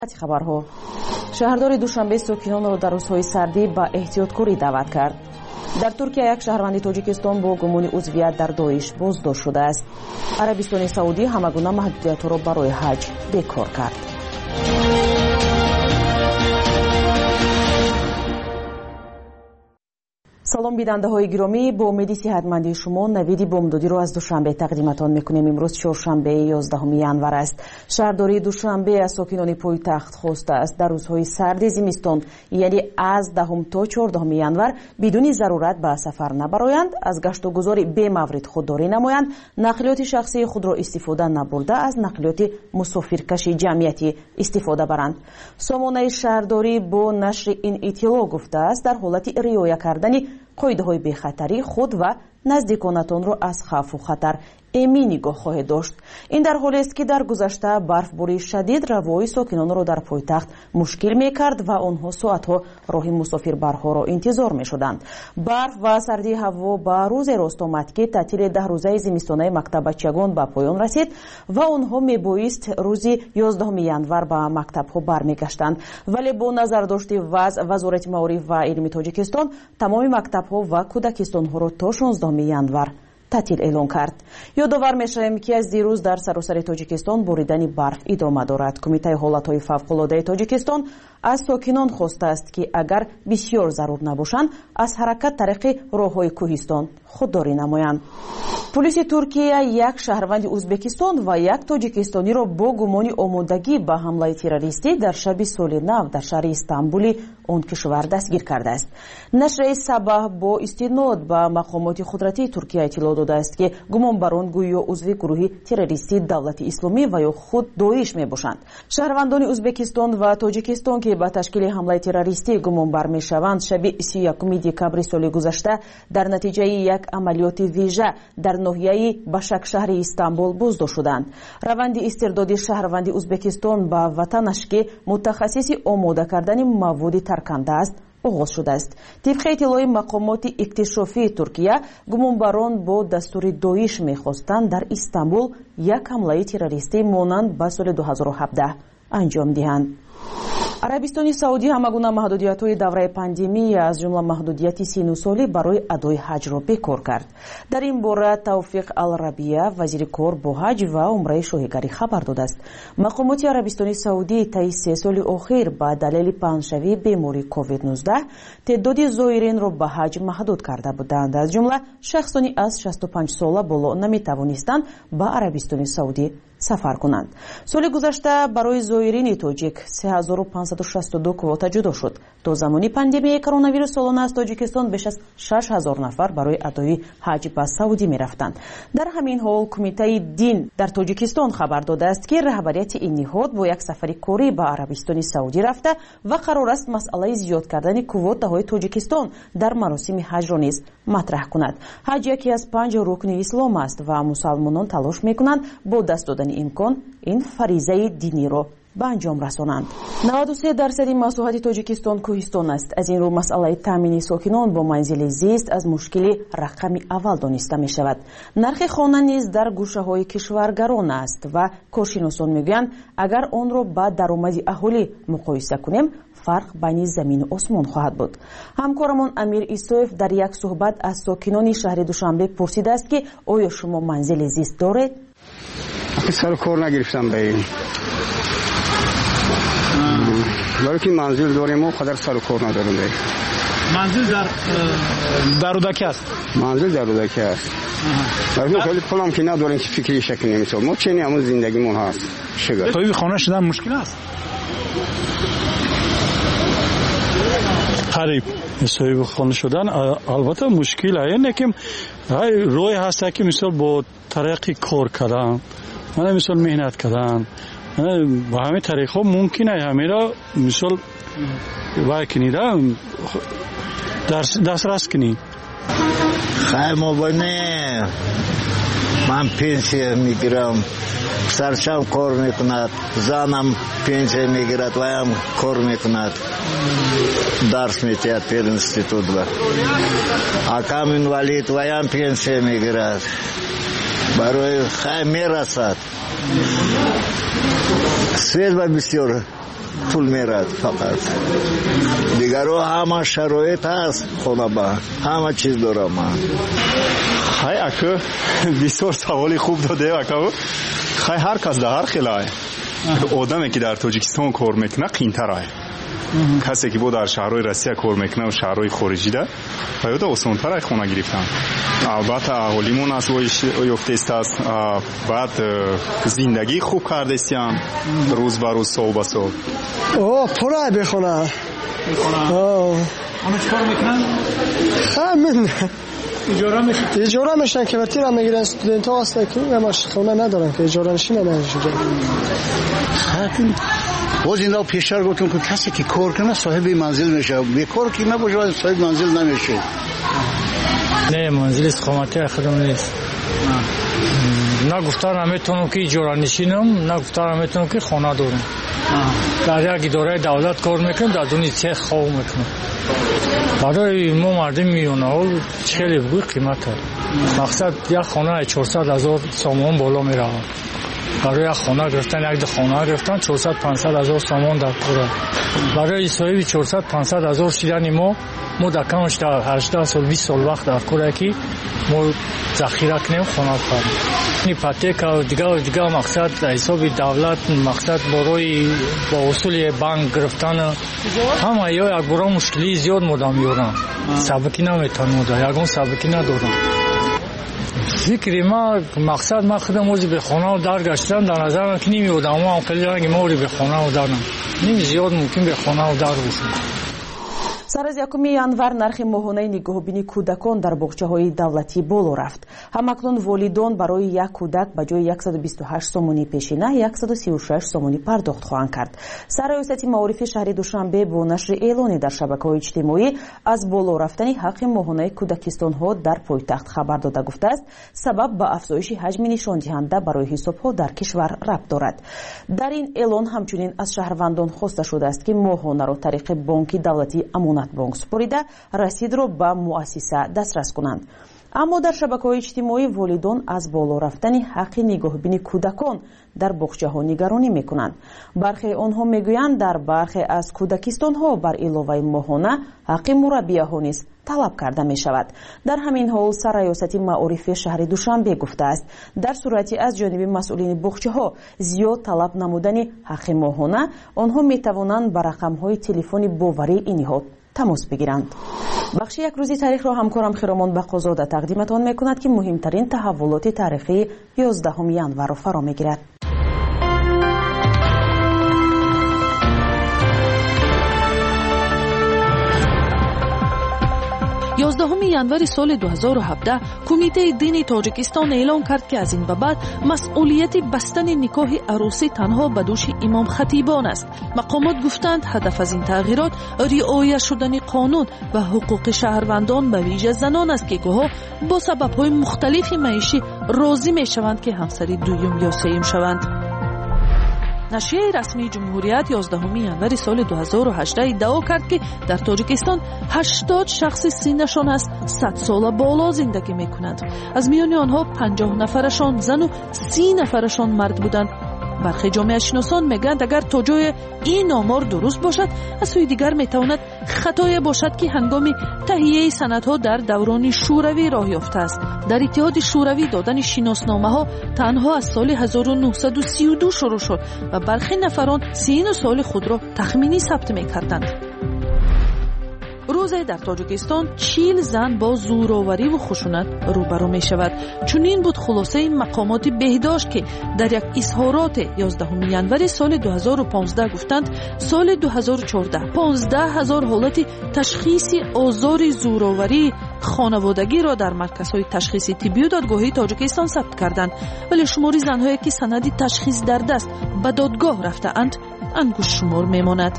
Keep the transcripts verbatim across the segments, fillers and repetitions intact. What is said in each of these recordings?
хабарҳо шаҳрдори душанбе сокинонро дар рӯзҳои сардӣ ба эҳтиёткорӣ даъват кард. дар туркия як шаҳрванди тоҷикистон бо гумони узвият дар доиш боздошт шудааст. арабистони саудӣ ҳамагуна маҳдудиятҳоро барои ҳаҷ бекор кард. салом бинандаҳои гиромӣ, бо умеди сиҳатмандии шумо навиди бомдодиро аз душанбе тақдиматон мекунем. имрӯз чоршанбе ёздаҳуми январ аст. шаҳрдори душанбе аз сокинони пойтахт хостааст дар рӯзҳои сарди зимистон, яъне аз даҳум то чордаҳуми январ бидуни зарурат ба сафар набароянд, аз гаштугузори бемаврид худдорӣ намоянд, нақлиёти шахсии худро истифода набурда, аз нақлиёти мусофиркаши ҷамъиятӣ истифода баранд. сомонаи шаҳрдорӣ бо нашри ин иттилоъ гуфтааст, дар ҳолати риоя кардани қоидаҳои бехатарӣ худ ва наздиконатонро аз хавфу хатар эмин нигоҳ хоҳед дошт. ин дар ҳолест ки дар гузашта барфбори шадид равои сокинонро дар пойтахт мушкил мекард ва онҳо соатҳо роҳи мусофирбарҳоро интизор мешуданд. барф ва сардии ҳаво ба рӯзе рост омад ки таътили даҳрӯзаи зимистонаи мактабачагон ба поён расид ва онҳо мебоист рӯзи ёздаҳуми январ ба мактабҳо бармегаштанд. вале бо назардошти вазъ, вазорати маориф ва илми тоҷикистон тамоми мактабҳо ва кӯдакистонҳоро то шонздаҳуми январ таътил эълон кард. ёдовар мешавем ки аз дирӯз дар саросари тоҷикистон боридани барф идома дорад. кумитаи ҳолатҳои фавқулодаи тоҷикистон аз сокинон хостааст ки агар бисёр зарур набошанд, аз ҳаракат тариқи роҳҳои кӯҳистон худдорӣ намоянд. пулиси Туркия як шаҳрванди Ӯзбекистон ва як тоҷикистониро бо гумони омодагӣ ба ҳамлаи террористӣ дар шаби соли нав дар шаҳри Истамбули он кишвар дастгир кардааст. нашри Сабаҳ бо истинод ба мақомоти қудратии Туркия иттилоъ додааст ки гумонбарон гӯё узви гурӯҳи террористии Давлати Исломӣ ва ё худ Доиш мебошанд. шаҳрвандони Ӯзбекистон ва Тоҷикистон ки ба ташкили ҳамлаи террористӣ гумонбар мешаванд, шаби си якуми декабри соли гузашта дар натиҷаи як амалиёти вижа дар ноҳияи Башакшаҳри Истамбул боздошт шуданд. раванди истирдоди шаҳрванди Ӯзбекистон ба ватанаш ки мутахассиси омода кардани маводи тарканда аст оғоз шудааст. тибқи иттилои мақомоти иктишофии Туркия, гумонбарон бо дастури Доиш мехостанд дар Истамбул як ҳамлаи террористӣ монанд ба соли ду ҳазору ҳабдаҳ анҷом диҳанд. арабистони саудӣ ҳамагуна маҳдудиятҳои давраи пандемия аз ҷумла маҳдудияти сину солӣ барои адои ҳаҷро бекор кард. дар ин бора Тавфиқ Ал-Рабия, вазири кор бо ҳаҷ ва умраи шоҳигарӣ хабар додааст. мақомоти арабистони саудӣ таи се соли охир ба далели паҳншавии бемории ковид нуздаҳ теъдоди зоиринро ба ҳаҷ маҳдуд карда буданд. аз ҷумла шахсони аз шасту панҷ сола боло наметавонистанд ба арабистони саудӣ сафар кунанд. соли гузашта барои зоирини тоҷик се ҳазору пансаду шасту ду квота ҷудо шуд. то замони пандемияи коронавирус солона аз Тоҷикистон беш аз шаш ҳазор нафар барои адои ҳаҷ ба Саудӣ мерафтанд. дар ҳамин ҳол кумитаи дин дар Тоҷикистон хабар додааст ки раҳбарияти ин ниҳод бо як сафари корӣ ба Арабистони Саудӣ рафта ва қарор аст масъалаи зиёд кардани квотаҳои Тоҷикистон дар маросими ҳаҷро низ матраҳ кунад. ҳаҷ яке аз панҷ рукни ислом аст ва мусалмонон талош мекунанд бо даст додани имкон ин фаризаи диниро ба анҷом расонанд. наваду се дарсади масоҳати Тоҷикистон кӯҳистон аст. аз ин рӯ масъалаи таъмини сокинон бо манзили зист аз мушкили рақами аввал дониста мешавад. нархи хона низ дар гӯшаҳои кишвар гарон аст ва коршиносон мегӯянд, агар онро ба даромади аҳолӣ муқоиса кунем, фарқ байни замину осмон хоҳад буд. ҳамкорамон Амир Исоев дар як суҳбат аз сокинони шаҳри Душанбе пурсидааст ки оё шумо манзили зист доред? سر کار نگرفتم به این برای که منزل داریم و قدر سر کار نداریم به منزل در درودکی است منزل درودکی است برای که خیلی پولم که نداریم که فکری شکل نمیتونم ما چنین همون زندگیمون هست شگر صاحب خانه شدن مشکل است قریب صاحب خانه شدن البته مشکل است اینه که روی هست که مثلا با طریق کار کردن من مثال مهنت کردن با همه طریق ها ممکنه همه را مثال وای کنیده دسترس کنی خیلی مبانه من پنسیه میگیرم سرشم کار میکند زنم پنسیه میگیرد و هم کار میکند درس میتید پر انستیتوت و اکام اینوالید و هم پنسیه میگیرد برای خیلی میرسد свет бисёр پول میرد فقط. دیگرو همه شرایط هست خونه با همه چیز دارم من. خیلی اکو بسیار سوالی خوب داده اکو. خیلی هر کس در هر خلاه آدمی که در تاجیکستان کار میکنه قیمتره. کسی که بود در شهرهای روسیه کار میکنه و شهرهای خارجی ده باید آسان‌تر خونه گرفتن. البته اهالیمون از وی یافته است. بعد زندگی خوب کرده استیم روز به روز سال به سال. اوه پره بخونه میکنن. اوه همه چیکار میکنن؟ همین اجاره میشن. اجاره میشن که وقتی را میگیرن استودنت ها هستن که همش خونه ندارن که اجاره نشین نمیشه. خیلی باز این را پیشتر گفتم که کسی که کار کنه صاحب منزل میشه، بیکار که نباشه صاحب منزل نمیشه. نه منزل استقامتی خودم نیست. نه گفتار نمیتونم که اجاره نشینم، نه گفتار نمیتونم که خانه دارم. در یک اداره دولت کار میکنم، در دونی چه خواب میکنم. برای ما مردم میونه خیلی بگوی قیمت هست. مقصد یک خانه چهارصد هزار سامان بالا میره. برای یک خانه گرفتن، یک دو خانه گرفتن چهارصد پانصد هزار سامان در پوره. برای صاحب چهارصد پانصد هزار شیرانی ما ما در کمش در هجده سال بیست سال وقت در کوره که ما ذخیره کنیم خانه کنیم. این پاتیک دیگه دیگه مقصد حساب دولت مقصد برای با اصول بانک گرفتن همه یا یک برای مشکلی زیاد مدام میارن. سبکی نمیتونم در یکون سبکی ندارم. فکری ما مقصد ما خودم موزی به خانه و در گشتم در نظرم که نیمی بودم اما هم خیلی رنگی موری به خانه و درم نیمی زیاد ممکن به خانه و در باشم. سر از یکم январ нархи моҳонаи нигоҳубини кӯдакон дар боғчаҳои давлатӣ боло рафт. ҳамакнун волидон барои як кӯдак ба ҷои яксаду бисту ҳашт сомонӣ пешина яксаду сию шаш сомонӣ пардохт хоҳанд кард. сарраёсати маорифи шаҳри душанбе бо нашри эълоне дар шабакаҳои иҷтимоӣ аз боло рафтани ҳаққи моҳонаи кӯдакистонҳо дар пойтахт хабар дода гуфтааст сабаб ба афзоиши ҳаҷми нишондиҳанда барои ҳисобҳо дар кишвар рабт дорад. дар ин эълон ҳамчунин аз шаҳрвандон хоста шудааст ки моҳонаро тариқи бонки давлати амонат бонк супорида расидро ба муассиса дастрас кунанд. аммо дар шабакаҳои иҷтимоӣ волидон аз боло рафтани ҳаққи нигоҳубини кӯдакон дар боғчаҳо нигаронӣ мекунанд. бархе онҳо мегӯянд дар бархе аз кӯдакистонҳо бар иловаи моҳона ҳаққи мураббияҳо низ талаб карда мешавад. дар ҳамин ҳол сарраёсати маорифи шаҳри душанбе гуфтааст дар сурати аз ҷониби масъулини боғчаҳо зиёд талаб намудани ҳаққи моҳона онҳо метавонанд ба рақамҳои телефони боварии ин ниҳод тамос бигиранд. бахши якрӯзи таърихро ҳамкорам хиромон бақозода тақдиматон мекунад ки муҳимтарин таҳаввулоти таърихии ёздаҳуми январро фаро мегирад. ёздаҳуми январи соли дуҳазору ҳабдаҳ кумитаи дини тоҷикистон эълон кард ки аз ин ба баъд масъулияти бастани никоҳи арӯсӣ танҳо ба дӯши имом хатибон аст. мақомот гуфтанд ҳадаф аз ин тағйирот риоя шудани қонун ва ҳуқуқи шаҳрвандон ба вижа занон аст ки гоҳо бо сабабҳои мухталифи маишӣ розӣ мешаванд ки ҳамсари дуюм ё сеюм шаванд. нашрияи расмии ҷумҳурият ёздаҳуми январи соли дуҳазору ҳаждаҳ иддао кард ки дар тоҷикистон ҳаштод шахси синнашон аз сад сола боло зиндагӣ мекунанд. аз миёни онҳо панҷоҳ нафарашон зану си нафарашон мард буданд. бархе ҷомеашиносон мегӯянд агар то ҷое ин омор дуруст бошад аз сӯи дигар метавонад хатое бошад ки ҳангоми таҳияи санадҳо дар даврони шӯравӣ роҳ ёфтааст. дар иттиҳоди шӯравӣ додани шиносномаҳо танҳо аз соли ҳазору нуҳсаду сию ду шурӯъ шуд ва бархе нафарон сину соли худро тахминӣ сабт мекарданд. рӯзе дар тоҷикистон чил зан бо зӯровариву хушунат рӯбарӯ мешавад. чунин буд хулосаи мақомоти беҳдошт ки дар як изҳороте ёздаҳуми январи соли дуҳазору понздаҳ гуфтанд соли дуҳазору чордаҳ понздаҳ ҳазор ҳолати ташхиси озори зӯроварии хонаводагиро дар марказҳои ташхиси тиббию додгоҳии тоҷикистон сабт карданд, вале шумори занҳое ки санади ташхис дар даст ба додгоҳ рафтаанд ангушшумор мемонад.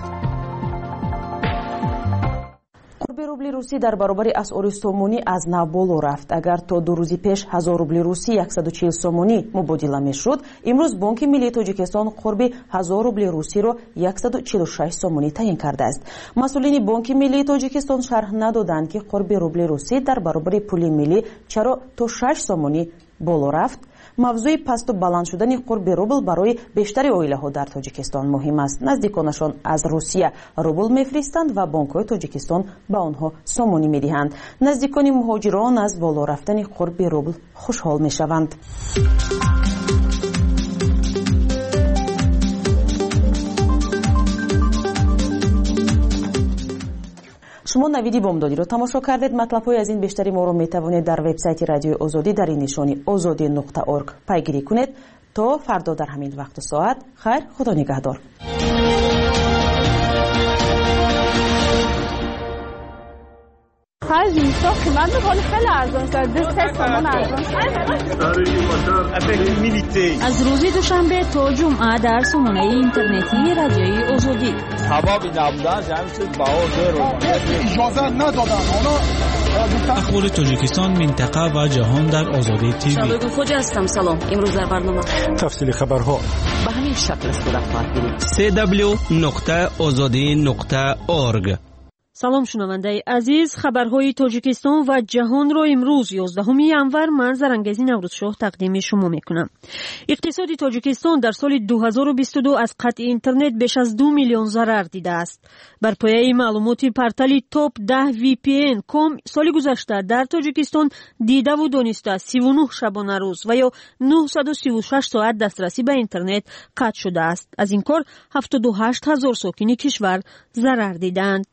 қурби рубли русӣ дар баробари асъори сомонӣ аз нав боло рафт. агар то ду рӯзи пеш ҳазор рубли русӣ яксаду чил сомонӣ мубодила мешуд, имрӯз бонки миллии тоҷикистон қурби ҳазор рубли русиро яксаду чилу шаш сомонӣ таъин кардааст. масъулини бонки миллии тоҷикистон шарҳ надоданд ки қурби рубли русӣ дар баробари пули миллӣ чаро то шаш сомонӣ боло рафт. мавзӯи пасту баланд шудани қурби рубл барои бештари оилаҳо дар тоҷикистон муҳим аст. наздиконашон аз русия рубл мефиристанд ва бонкҳои тоҷикистон ба онҳо сомонӣ медиҳанд. наздикони муҳоҷирон аз боло рафтани қурби рубл хушҳол мешаванд. шумо навиди бомдодиро тамошо кардед. матлабҳои аз ин бештари моро метавонед дар вебсайти радиои озодӣ дар ин нишони озодӣ нуқта орг пайгирӣ кунед. то фардо дар ҳамин вақту соат. хайр, худо нигаҳдор. از روز دوشنبه تا جمعه در سامانه اینترنتی رادیوی آزادی. حبابی نبودن جمعیت باور رو اجازه ندادن. اخبار تاجیکستان، منطقه و جهان در آزادی تیوی. شباب خوجا هستم. سلام. امروز در برنامه تفصیل خبرها به همین شکل صورت خواهد گرفت. سی دبلیو نقطه آزادی نقطه اورگ. салом шунавандаи азиз, хабарҳои тоҷикистон ва ҷаҳонро имрӯз ёздаҳуми январ ман Зарангези Наврӯзшоҳ тақдими шумо мекунам. иқтисоди тоҷикистон дар соли ду ҳазору бисту ду аз қатъи интернет беш аз ду миллион зарар дидааст. бар пояи маълумоти портали топ даҳ ви пи эн точка ком соли гузашта дар тоҷикистон дидаву дониста сиву нӯҳ шабонарӯз ва ё нӯҳсаду сиву шаш соат дастрасӣ ба интернет қатъ шудааст. аз ин кор ҳафтоду ҳашт ҳазор сокини кишвар зарар дидаанд.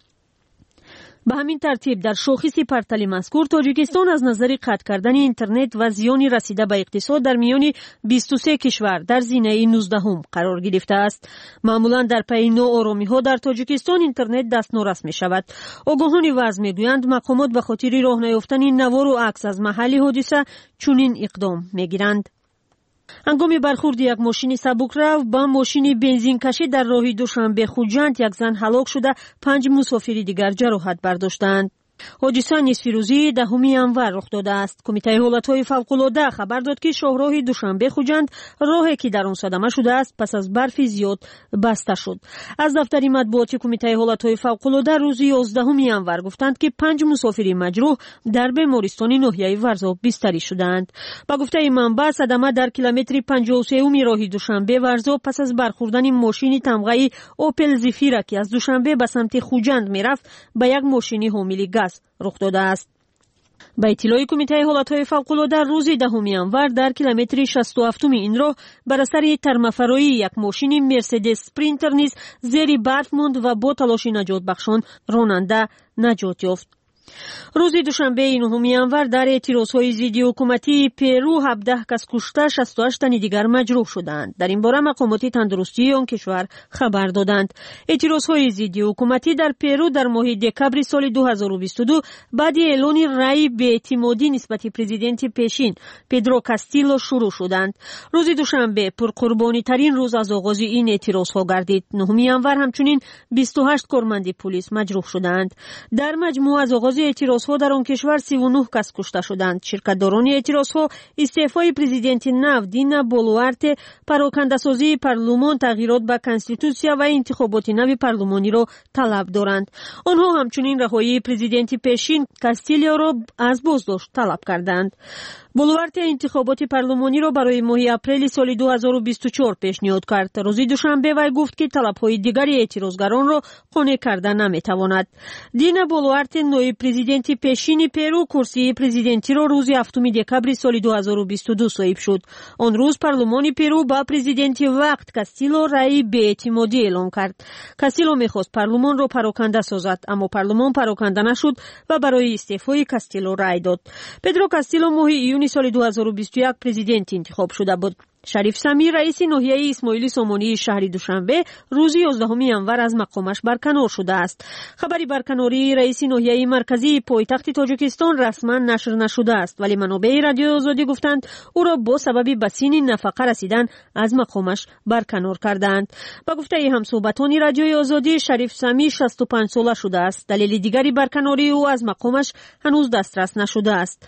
ба ҳамин тартиб дар шохиси портали мазкур тоҷикистон аз назари қатъ кардани интернет ва зиёни расида ба иқтисод дар миёни бисту се кишвар дар зинаи нуздаҳум қарор гирифтааст. маъмулан дар пайи нооромиҳо дар тоҷикистон интернет дастнорас мешавад. огоҳони вазъ мегӯянд мақомот ба хотири роҳ наёфтани навору акс аз маҳалли ҳодиса чунин иқдом мегиранд. ҳангоми бархурди як мошини сабукрав ба мошини бензинкашӣ дар роҳи Душанбе Хуҷанд як зан ҳалок шуда панҷ мусофири дигар ҷароҳат бардоштанд. ҳодиса нисфи рӯзии даҳуми январ рух додааст. кумитаи ҳолатҳои фавқулода хабар дод ки шоҳроҳи Душанбе Хуҷанд роҳе ки дар он садама шудааст пас аз барфи зиёд баста шуд. аз дафтари матбуоти кумитаи ҳолатҳои фавқулода рӯзи ёздаҳуми январ гуфтанд ки панҷ мусофири маҷрӯҳ дар бемористони ноҳияи Варзоб бистарӣ шуданд. ба гуфтаи манбаъ садама дар километри панҷоҳу сеюми роҳи Душанбе Варзоб пас аз бархӯрдани мошини тамғаи Опел Зефира ки аз Душанбе ба самти Хуҷанд мерафт ба як мошини ҳомили газ рух додааст. ба иттилои кумитаи ҳолатҳои фавқулода рӯзи даҳуми январ дар километри шасту ҳафтуми ин роҳ бар асари тармафароии як мошини Мерседес Спринтер низ зери барф монд ва бо талоши наҷотбахшон ронанда наҷот ёфт. рӯзи душанбеи нӯҳуми январ дар эътирозҳои зидди ҳукуматии Перу ҳабдаҳ кас кушта, шасту ҳашт тани дигар маҷрӯҳ шуданд. дар ин бора мақомоти тандурустии он кишвар хабар доданд. эътирозҳои зидди ҳукуматӣ дар Перу дар моҳи декабри соли ду ҳазору бисту ду баъди эълони раъи беэътимодӣ нисбати президенти пешин Педро Кастилло шурӯъ шуданд. рӯзи душанбе пурқурбонитарин рӯз аз оғози ин эътирозҳо гардид. нӯҳуми январ ҳамчунин бисту ҳашт корманди полис маҷрӯҳ шуданд. дар маҷмӯъ аз оғози эътирозҳо дар он кишвар сиву нӯҳ кас кушта шуданд. ширкатдорони эътирозҳо истеъфои президенти нав Дина Болуарте, парокандасозии парлумон, тағйирот ба конститутсия ва интихоботи нави парлумониро талаб доранд. онҳо ҳамчунин раҳоии президенти пешин Кастильоро аз боздошт талаб карданд. Болуарте интихоботи парлумониро барои моҳи апрели соли ду ҳазору бисту чор пешниҳод кард. рӯзи душанбе вай гуфт ки талабҳои дигари эътирозгаронро қонеъ карда наметавонад. Дина Болуарте ноиб президенти пешини Перу курсии президентиро рӯзи ҳафтуми декабри соли ду ҳазору бисту ду соҳиб шуд. он рӯз парлумони Перу ба президенти вақт Кастилло раъи беэътимодӣ эълон кард. Кастилло мехост парлумонро пароканда созад, аммо парлумон пароканда нашуд ва барои истеъфои Кастилло раъй дод. Педро Кастилло моҳи июни соли ду ҳазору бисту як президент интихоб шуда буд. Шариф Самир раиси ноҳияи Исмоили Сомонии шаҳри Душанбе рӯзи ёздаҳуми январ аз мақомаш барканор шудааст. хабари барканории раиси ноҳияи марказии пойтахти Тоҷикистон расман нашр нашудааст, вале манобеи радиои Озодӣ гуфтанд ӯро бо сабаби ба синни нафақа расидан аз мақомаш барканор кардаанд. ба гуфтаи ҳамсуҳбатони радиои Озодӣ, Шариф Самир шасту панҷ сола шудааст. далели дигари барканории ӯ аз мақомаш ҳанӯз дастрас нашудааст.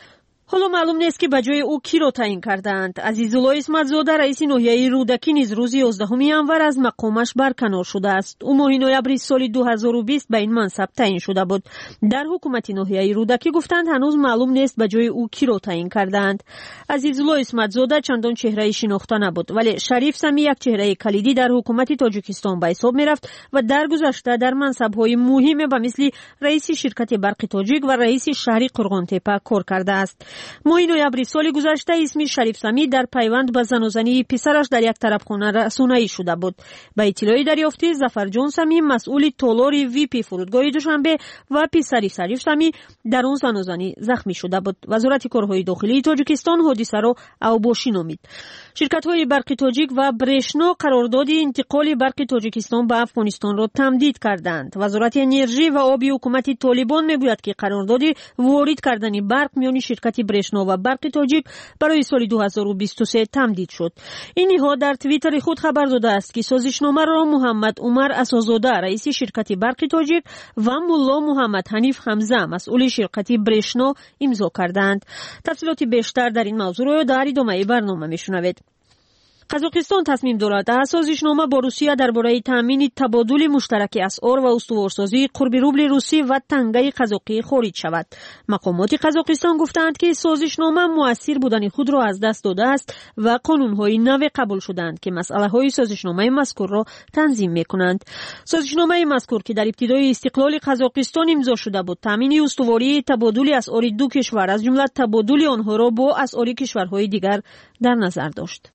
حالا معلوم نیست که به جای او کی را تعیین کردند. عزیزالله اسمت‌زاده رئیس ناحیه رودکی نیز روز یازدهم ینور از مقامش برکنار شده است. او ماه نوامبر سال دو هزار و بیست به این منصب تعیین شده بود. در حکومت ناحیه رودکی گفتند هنوز معلوم نیست به جای او کی را تعیین کردند. عزیزالله اسمت‌زاده چندان چهره شناخته نبود، ولی شریف سمی یک چهره کلیدی در حکومت تاجیکستان به حساب می‌رفت و در گذشته در منصب‌های مهم به مثل رئیس شرکت برق تاجیک و رئیس شهر قرغان‌تپه کار کرده است. ماه نوامبر سال گذشته اسم شریف سمی در پیوند به زن و زنی پسرش در یک طرفخانه رسانه‌ای شده بود. به اطلاع دریافتی ظفرجان سمی مسئول تالار وی پی فرودگاه دوشنبه و پسر شریف سمی در آن زن و زنی زخمی شده بود. وزارت کارهای داخلی تاجیکستان حادثه را اوباشی نامید. شرکت‌های برق تاجیک و برشنا قرارداد انتقال برق تاجیکستان به افغانستان را تمدید کردند. وزارت انرژی و آب حکومت طالبان میگوید که قرارداد وارد کردن برق میان شرکت برشنا و برق تاجیک برای سال دو هزار و بیست و سه تمدید شد. این نهاد در توییتر خود خبر داده است که سازشنامه را محمد عمر اساس‌زاده رئیس شرکت برق تاجیک و ملا محمد حنیف حمزه مسئول شرکت برشنا امضا کردند. تفصیلات بیشتر در این موضوع را در ادامه برنامه میشنوید. قزاقستان تصمیم دارد از سازشنامه با روسیه درباره تامین تبادل مشترک اسعار و استوارسازی قرب روبل روسی و تنگه قزاقی خارج شود. مقامات قزاقستان گفتند که سازشنامه مؤثر بودن خود را از دست داده است و قانون‌های نو قبول شدند که مسئله‌های سازشنامه مذکور را تنظیم می‌کنند. سازشنامه مذکور که در ابتدای استقلال قزاقستان امضا شده بود، تامین استواری تبادل اسعار دو کشور از جمله تبادل آنها را با اسعار کشورهای دیگر در نظر داشت.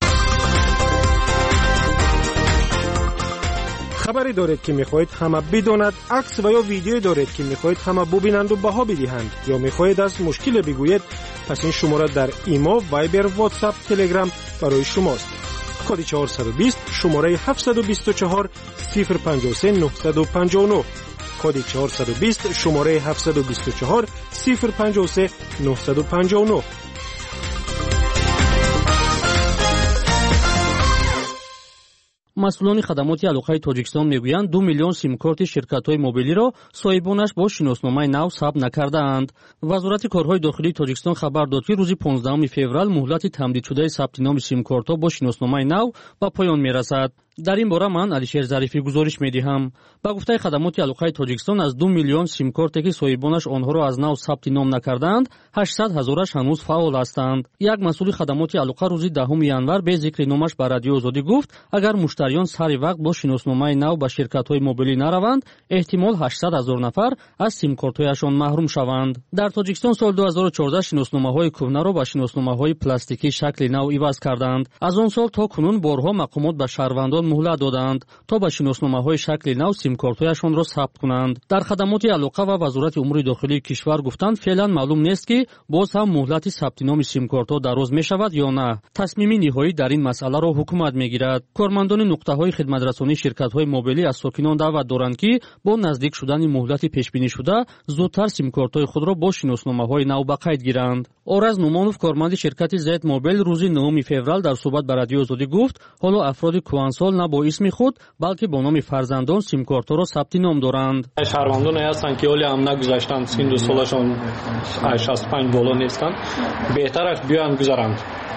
خبری دارید که میخواهید همه بداند، عکس و یا ویدیو دارید که میخواهید همه ببینند و بها بدهند، یا میخواهید از مشکل بگویید، پس این شماره در ایما، وایبر، واتساپ، تلگرام برای شماست. کد چهارصد و بیست شماره هفتصد و بیست و چهار صفر پنجاه و سه نهصد و پنجاه و نه. کد چهارصد و بیست شماره هفتصد و بیست و چهار صفر پنجاه و سه نهصد و پنجاه و نه. مسئولان خدمات علاقه تاجیکستان میگویند دو میلیون سیم کارت شرکت‌های موبیلی را صاحبانش با شناسنامه نو ثبت نکرده‌اند. وزارت کارهای داخلی تاجیکستان خبر داد که روز پانزدهم فوریه مهلت تمدید شده ثبت نام سیم کارت‌ها با شناسنامه نو به پایان میرسد. در این باره من علیشیر ظریفی گزارش میدهم. با گفته خدمات علاقه تاجیکستان از دو میلیون سیم کارتی که صاحبانش آنها را از نو ثبت نام نکردند، هشتصد هزارش هنوز فعال هستند. یک مسئول خدمات علاقه روز دهم ینور به ذکر نامش به رادیو آزادی گفت اگر مشتریان سر وقت با شناسنامه نو به شرکت‌های موبیلی نروند، احتمال هشتصد هزار نفر از سیم کارت‌هایشان محروم شوند. در تاجیکستان سال دو هزار و چهارده شناسنامه‌های کهنه را به شناسنامه‌های پلاستیکی شکل نو عوض کردند. از آن سال تا کنون بارها مقامات به شهروندان مهلت دادند تا به شناسنامه‌های شکل نو سیم کارت‌هایشان را ثبت کنند. در خدمات علاقه و وزارت امور داخلی کشور گفتند فعلا معلوم نیست که باز هم مهلت ثبت نام سیم کارت‌ها دراز می‌شود یا نه. تصمیم نهایی در این مسئله را حکومت می‌گیرد. کارمندان نقطه‌های خدمت‌رسانی شرکت‌های موبیلی از ساکنان دعوت دارند که با نزدیک شدن مهلت پیش‌بینی شده زودتر سیم کارت‌های خود را با شناسنامه‌های نو به قید گیرند. آرز نومانوف کارمند شرکت زید موبیل روز نهم فوریه در صحبت با رادیو آزادی گفت حالا افراد کهنسال نه با اسم خود بلکه با نام فرزندان سیم کارت‌ها را ثبت نام دارند. شهروندان هستند که حالی هم نگذاشتند سن و سالشان شصت و پنج بالا نیستند، بهتر است بیان گذارند.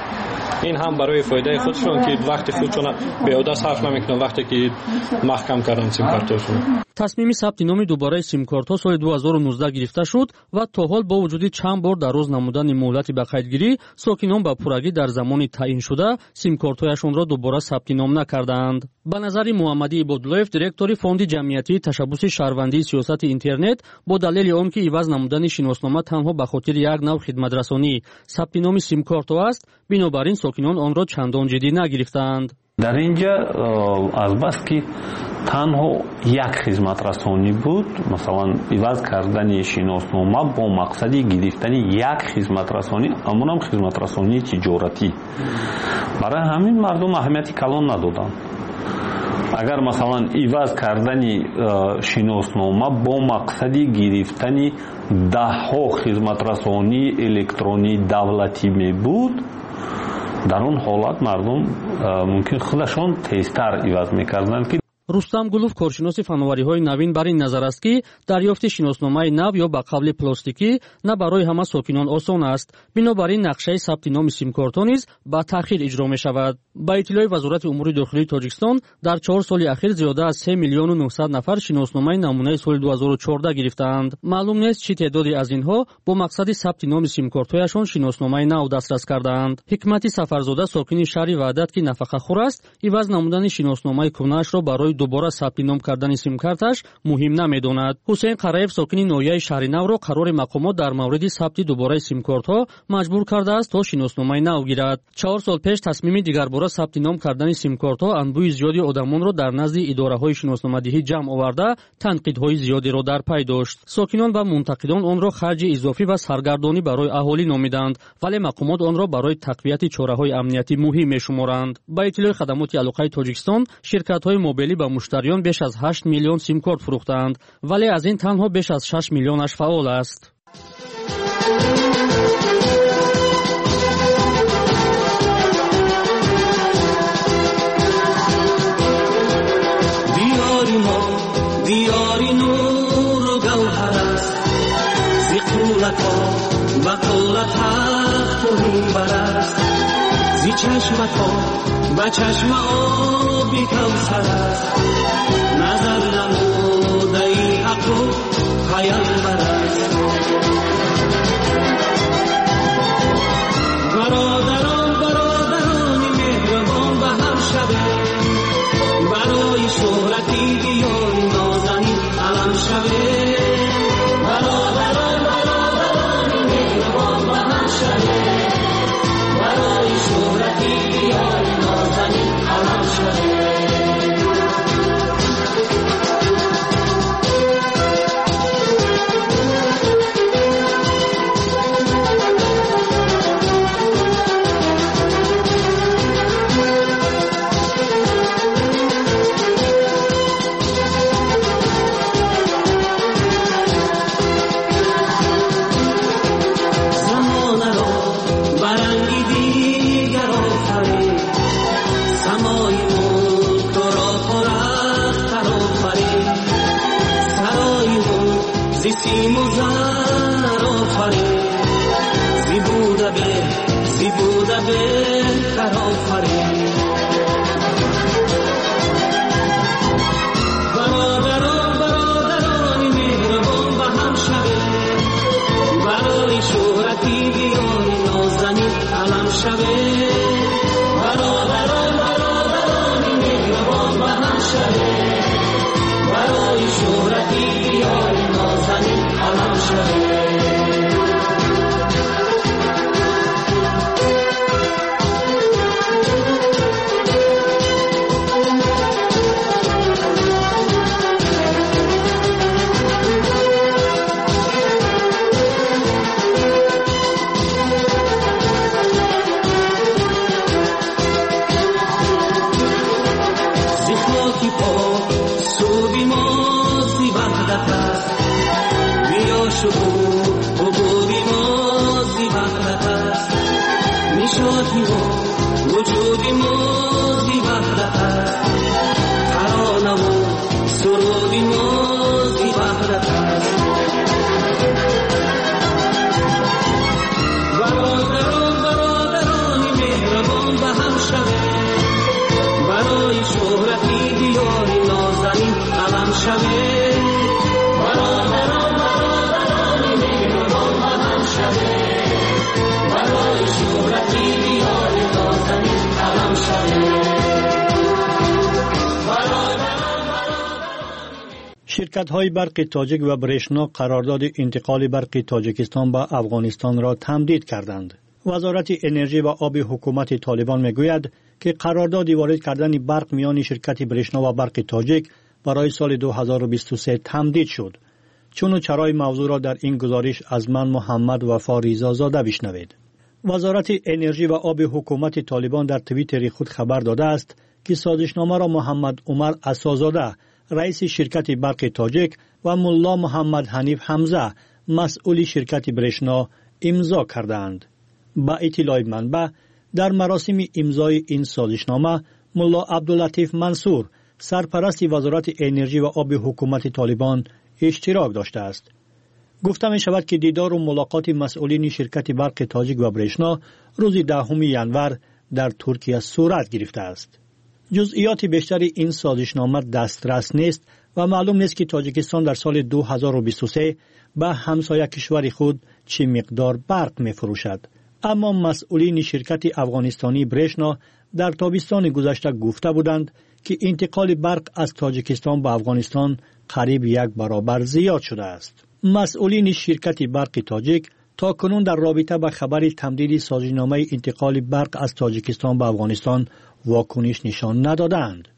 این هم برای فایده خودشون که وقتی خودشون بیهوده صرف نمیکنن وقتی که محکم کردن سیم کارتشون. تصمیم ثبت نام دوباره سیم کارت‌ها سال دو هزار و نوزده گرفته شد و تا حال با وجود چند بار در روز نمودن مهلت به قیدگیری، ساکنان با پورگی در زمان تعیین شده سیم کارت‌هایشان را دوباره ثبت نام نکردند. به نظر محمدی عبداللهیف دیرکتور فوند جمعیتی تشبث شهروندی سیاست اینترنت با دلیل آنکه عوض نمودن شناسنامه تنها به خاطر یک نوع خدمت‌رسانی ثبت نام سیم کارت‌ها است، بنابراین ساکنان آن را چندان جدی نگرفتند. در اینجا از بس که تنها یک خدمت رسانی بود، مثلا عوض کردن شناسنامه با مقصد گرفتن یک خدمت رسانی، اما هم خدمت رسانی تجارتی، برای همین مردم اهمیتی کلان ندادند. اگر مثلا عوض کردن شناسنامه با مقصد گرفتن ده ها خدمت رسانی الکترونی دولتی می بود، در اون حالت مردم ممکن خودشان تیزتر عوض میکردند که рустам гулов коршиноси фанновариҳои навин бар ин назар аст ки дарёфти шиносномаи нав ё ба қабли пластикӣ на барои ҳама сокинон осон аст. бинобар ин нақшаи сабти номи симкортҳо низ ба таъхир иҷро мешавад. ба иттилои вазорати умури дохилии тоҷикистон дар чор соли ахир зиёда аз се миллиону нӯҳсад нафар шиносномаи намунаи соли ду ҳазору чордаҳ гирифтаанд. маълум нест чӣ теъдоди аз инҳо бо мақсади сабти номи симкортҳояшон шиносномаи нав дастрас кардаанд. ҳикмати сафарзода сокини шаҳри ваҳдат ки нафақахӯр аст, иваз намудани шиносномаи кӯнаашро барои дубора сабти ном кардани симкарташ муҳим намедонад. ҳусейн қараев сокини ноҳияи шаҳри навро қарори мақомот дар мавриди сабти дубораи симкортҳо маҷбур кардааст то шиносномаи нав гирад. чаҳор сол пеш тасмими дигарбора сабти ном кардани симкортҳо анбӯи зиёди одамонро дар назди идораҳои шиносномадиҳӣ ҷамъ оварда танқидҳои зиёдеро дар пай дошт. сокинон ва мунтақидон онро харҷи изофӣ ва саргардонӣ барои аҳолӣ номиданд, вале мақомот онро барои тақвияти чораҳои амниятӣ муҳим мешуморанд. ба иттилои хадамоти алоқаи тоҷикистон ширкатҳои мобилӣ ба муштариён беш аз ҳашт миллион симкорт фурӯхтаанд, вале аз ин танҳо беш аз шаш миллионаш фаъол аст. دیاری نور و گوهر است زی قولت ها و قولت حق و منبر است زی چشمت ها و چشم آبی کوثر است نظر نموده ای حق و پیامبر است برادران برادران مهربان به هم شده برای شهرتی بیاری نازنین علم شده برادران برادران مهربان به هم شده برای شهرتی بیاری نازنین علم شده شرکت‌های برق تاجیک و برشنا قرارداد انتقال برق تاجیکستان به افغانستان را تمدید کردند. وزارت انرژی و آب حکومت طالبان میگوید که قرارداد وارد کردن برق میان شرکت برشنا و برق تاجیک برای سال دو هزار و بیست و سه تمدید شد. چون و چرای موضوع را در این گزارش از من محمد وفا ریزازاده بشنوید. وزارت انرژی و آب حکومت طالبان در توییتر خود خبر داده است که سازشنامه را محمد عمر اساس‌زاده رئیس شرکت برق تاجیک و ملا محمد حنیف حمزه مسئول شرکت برشنا امضا کردند. با اطلاع منبع در مراسم امضای این سازشنامه ملا عبداللطیف منصور سرپرست وزارت انرژی و آب حکومت طالبان اشتراک داشته است. گفته می شود که دیدار و ملاقات مسئولین شرکت برق تاجیک و برشنا روز دهم ژانویه در ترکیه صورت گرفته است. جزئیات بیشتری این سازشنامه دسترس نیست و معلوم نیست که تاجیکستان در سال دو هزار و بیست و سه به همسایه کشور خود چه مقدار برق می فروشد. اما مسئولین شرکت افغانستانی برشنا در تابستان گذشته گفته بودند که انتقال برق از تاجیکستان به افغانستان قریب یک برابر زیاد شده است. مسئولین شرکت برق تاجیک تا کنون در رابطه با خبر تمدید سازشنامه انتقال برق از تاجیکستان به افغانستان واکنش نشان ندادند.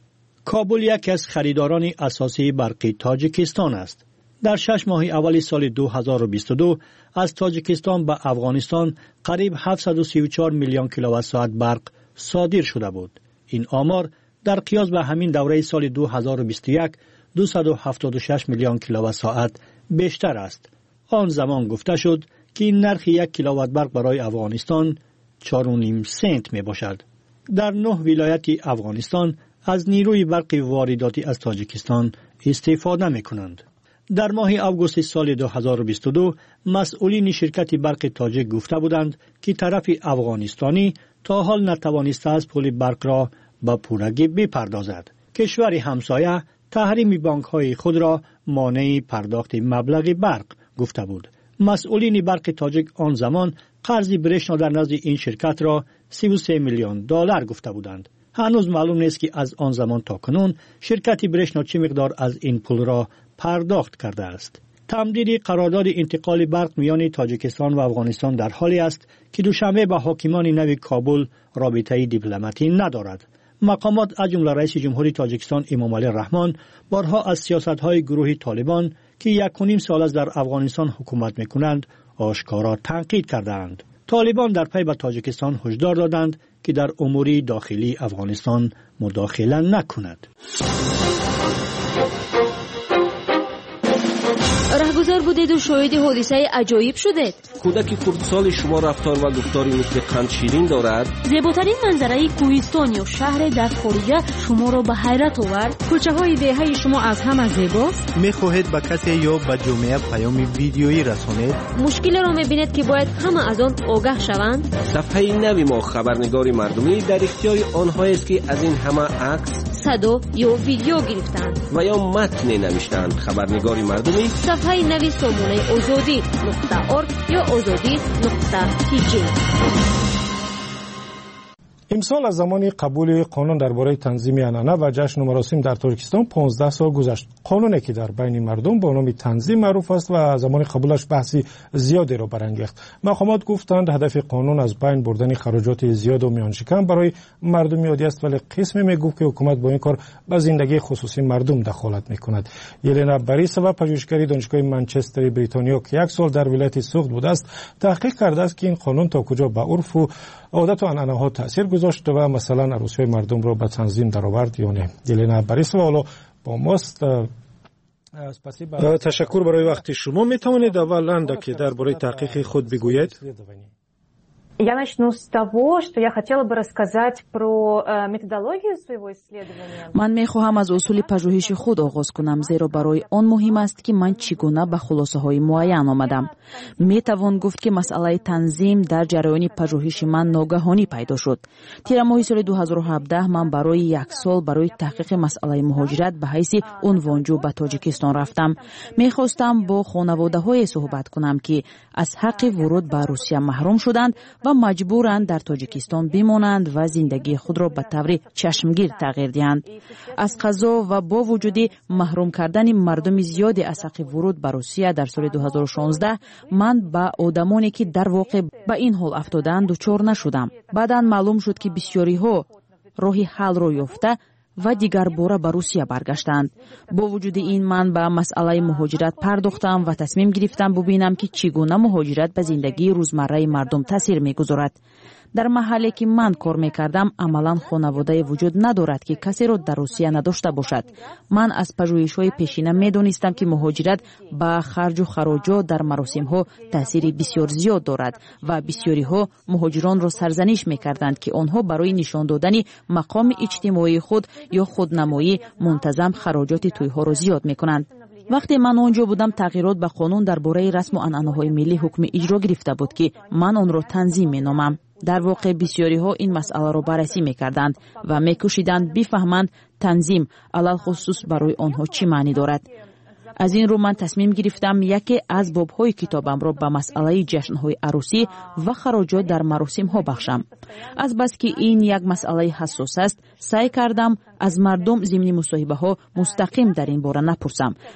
کابل یکی از خریداران اساسی برق تاجیکستان است. در شش ماه اول سال دو هزار و بیست و دو از تاجیکستان به افغانستان قریب هفتصد و سی و چهار میلیون کیلووات ساعت برق صادر شده بود. این آمار در قیاس به همین دوره سال دو هزار و بیست و یک دویست و هفتاد و شش میلیون کیلووات ساعت بیشتر است. آن زمان گفته شد که این نرخ یک کیلووات برق برای افغانستان چهار و نیم سنت می باشد. در نه ولایت افغانستان از نیروی برق وارداتی از تاجیکستان استفاده می کنند. در ماه آگوست سال دو هزار و بیست و دو مسئولین شرکت برق تاجیک گفته بودند که طرف افغانستانی تا حال نتوانسته از پول برق را به پورگی بپردازد. کشور همسایه تحریم بانک های خود را مانع پرداخت مبلغ برق گفته بود. مسئولین برق تاجیک آن زمان قرض برشنا در نزد این شرکت را سی و سه میلیون دلار گفته بودند. هنوز معلوم نیست که از آن زمان تا کنون شرکت برشنا چه مقدار از این پول را پرداخت کرده است. تمدید قرارداد انتقال برق میان تاجیکستان و افغانستان در حالی است که دوشنبه با حاکمان نو کابل رابطه دیپلماتی ندارد. مقامات از جمله رئیس جمهوری تاجیکستان امامعلی رحمان بارها از سیاست‌های گروه طالبان که یک و نیم سال است در افغانستان حکومت می‌کنند آشکارا تنقید کردند. طالبان در پی به تاجیکستان هشدار دادند که در امور داخلی افغانستان مداخله نکند. رهگذر بودید و شاهد حادثه عجایب شدید. کودک کردسال شما رفتار و گفتاری مثل قند شیرین دارد. زیباترین منظره کوهستان یا شهر در خارجه شما را به حیرت آورد. کوچه های دهه شما از همه زیباست. میخواهید به کسی یا به جامعه پیام ویدیویی رسانید. مشکل را میبینید که باید همه از آن آگاه شوند. صفحه نوی ما خبرنگاری مردمی در اختیار آنها است که از این همه عکس، صدا یا ویدیو گرفتند و یا متن نوشتند. خبرنگاری مردمی صفحه نوی سامانه آزادی نقطه ارگ یا آزادی نقطه تی جی. امسال از زمان قبول قانون درباره تنظیم عنعنه و جشن و مراسم در ترکستان پانزده سال گذشت. قانونی که در بین مردم با نام تنظیم معروف است و زمان قبولش بحثی زیادی را برانگیخت. مقامات گفتند هدف قانون از بین بردن خراجات زیاد و میانشکم برای مردم عادی است، ولی قسمی میگفت که حکومت با این کار به زندگی خصوصی مردم دخالت میکند. یلنا باریسووا پژوهشگری دانشگاه منچستر بریتانیا که یک سال در ولایت سوخت بوده است تحقیق کرده است که این قانون تا کجا به عرف و عادت و عنعنه ها تاثیر گذاشت و مثلا عروسی مردم را به تنظیم درآورد یا نه. یلنا باریسووا حالا با ماست. تشکر برای وقت شما. می توانید اول اندکی درباره تحقیق خود بگویید؟ Я начну с того, что я хотела бы рассказать про методологию своего исследования. من می‌خواهم از اصول پژوهش خود آغاز کنم، زیرا برای آن مهم است که من چگونه به خلاصه‌های معین آمدم. می‌توان گفت که مسئله تنظیم در جریان پژوهش من ناگهانی پیدا شد. تیر ماه سال دو هزار و هفده من برای یک سال برای تحقیق مسئله مهاجرت به حیث عنوانجو به تاجیکستان رفتم. می‌خواستم با خانواده‌های صحبت کنم که از حق ورود به روسیه محروم شدند و مجبورند در تاجیکستان بمانند و زندگی خود را به طور چشمگیر تغییر دهند. از قضا و با وجود محروم کردن مردم زیادی از حق ورود به روسیه در سال دو هزار و شانزده من با آدمانی که در واقع به این حال افتادند دچار نشدم. بعداً معلوم شد که بسیاری ها راه حل را یافته و دیگر باره به روسیه برگشتند. با وجود این من به مسئله مهاجرت پرداختم و تصمیم گرفتم ببینم که چگونه مهاجرت به زندگی روزمره مردم تاثیر میگذارد. дар маҳалле ки ман кор мекардам амалан хонаводае вуҷуд надорад ки касеро дар русия надошта бошад. ман аз пажӯҳишҳои пешина медонистам ки муҳоҷират ба харҷу хароҷот дар маросимҳо таъсири бисёр зиёд дорад ва бисёриҳо муҳоҷиронро сарзаниш мекарданд ки онҳо барои нишон додани мақоми иҷтимоии худ ё худнамоӣ мунтазам хароҷоти тӯйҳоро зиёд мекунанд. вақте ман онҷо будам тағйирот ба қонун дар бораи расму анъанаҳои миллӣ ҳукми иҷро гирифта буд ки ман онро танзим меномам. дар воқеъ бисёриҳо ин масъаларо баррасӣ мекарданд ва мекӯшиданд бифаҳманд танзим алалхусус барои онҳо чӣ маънӣ дорад. аз ин рӯ ман тасмим гирифтам яке аз бобҳои китобамро ба масъалаи ҷашнҳои арӯсӣ ва хароҷот дар маросимҳо бахшам. азбаски ин як масъалаи ҳассос аст, саъй кардам аз мардум зимни мусоҳибаҳо мустақим дар ин бора напурсам